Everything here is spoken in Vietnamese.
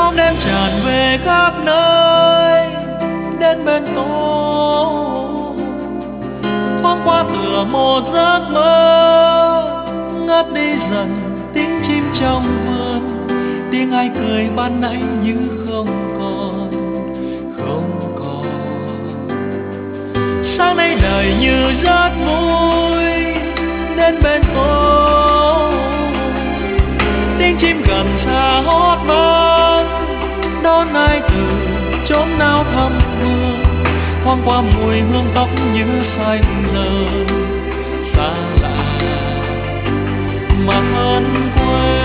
bóng đêm tràn về khắp nơi đến bên tôi, thoáng qua tựa một giấc mơ, ngất đi dần tiếng chim trong vườn, tiếng ai cười ban nãy như không còn, không còn. Sáng nay đời như rất vui đến bên tôi, tiếng chim gần xa hót vang đón ai từ chốn nào thăm hương, thoáng qua mùi hương tóc như phai giờ xa lạ mà thân quen.